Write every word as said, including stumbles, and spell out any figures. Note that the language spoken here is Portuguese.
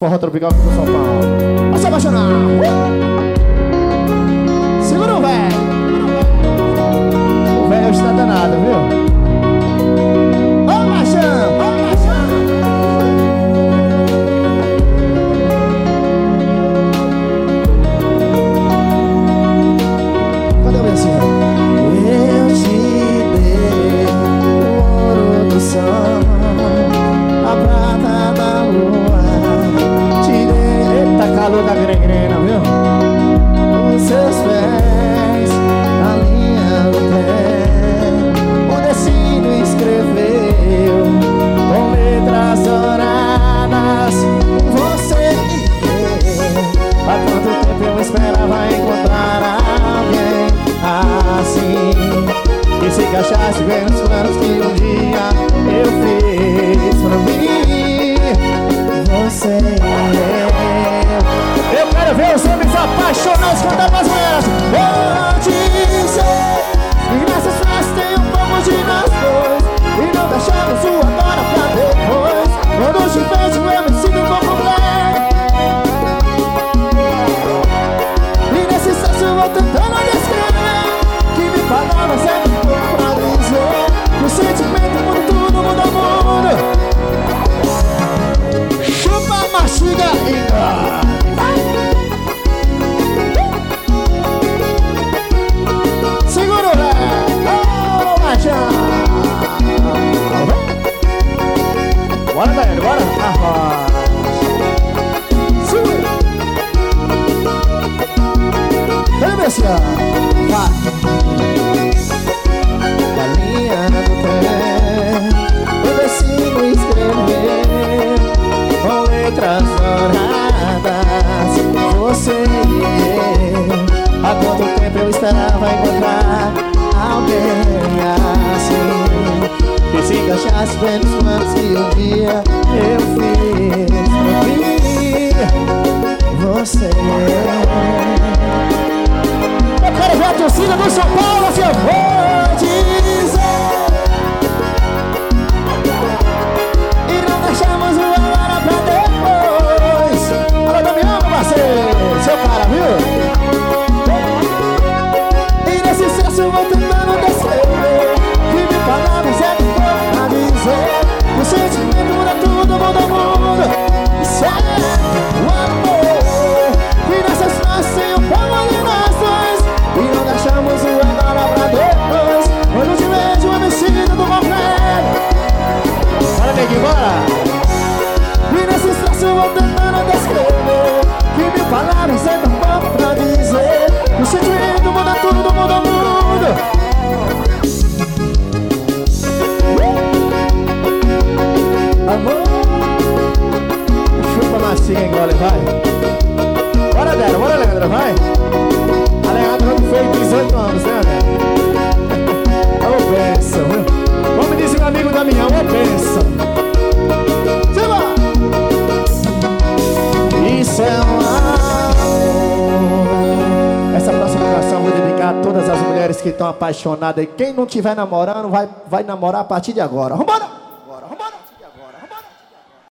Forró tropical aqui do São Paulo. Vai se apaixonar. Segura o velho. O velho está danado, viu? Ô machão, ô machão. Cadê o versículo? Eu te dei o ouro do sol, a prata da lua. Calor da gregrena, viu? Os seus pés na linha do pé, o destino escreveu com letras douradas. Você e eu, há quanto tempo eu esperava encontrar alguém assim, que se encaixasse bem nos planos que um dia eu fiz pra mim. Você e eu. Eu quero ver os homens apaixonados cantando as mulheres. Vou dizer que nessas festas tem um pouco de nós dois, e não deixamos o agora pra depois. Quando te vejo eu me sinto um pouco bem, e nesse senso eu vou tentando descrever que me palavras é muito pouco pra dizer que o sentimento muda tudo, muda o mundo. Chupa, mastiga e dá. Segura o velho, oh, machão. Bora, velho, bora. Arroz. Segura. Vem, Messias. Vai. Galinha do pé, o vecino escrever com letras douradas. Você e eu, há quanto tempo eu esperava encontrar alguém assim, que se encaixasse bem nos planos que um dia eu fiz pra mim. Você e eu. Eu quero ver a torcida do São Paulo, assim, eu vou dizer, e não deixamos o agora pra depois. Alô, Damião, meu parceiro, seu cara, viu? Eu vou tentando descrever que me palavras é muito pouco pra dizer que o sentimento muda tudo, muda o mundo. Isso é o amor, e nessas fases tem um pouco de nós dois, e não deixamos o agora pra depois. Quando te vejo eu me sinto do bom velho. Bora, neguinho, bora. E nesse estresse eu vou tentando descrever que me palavras é muito pouco pra dizer que o sentimento muda tudo, muda o mundo. Amor, chupa, mastiga, engole, vai. Bora, Dera, bora, Leandro, vai. A Leandro fez dezoito anos, né, Dera? Ô, benção, viu? Como disse o amigo da minha, ô, benção. Chama! Isso é um amor. Essa próxima canção eu vou dedicar a todas as mulheres que estão apaixonadas. E quem não estiver namorando vai, vai namorar a partir de agora. Vambora!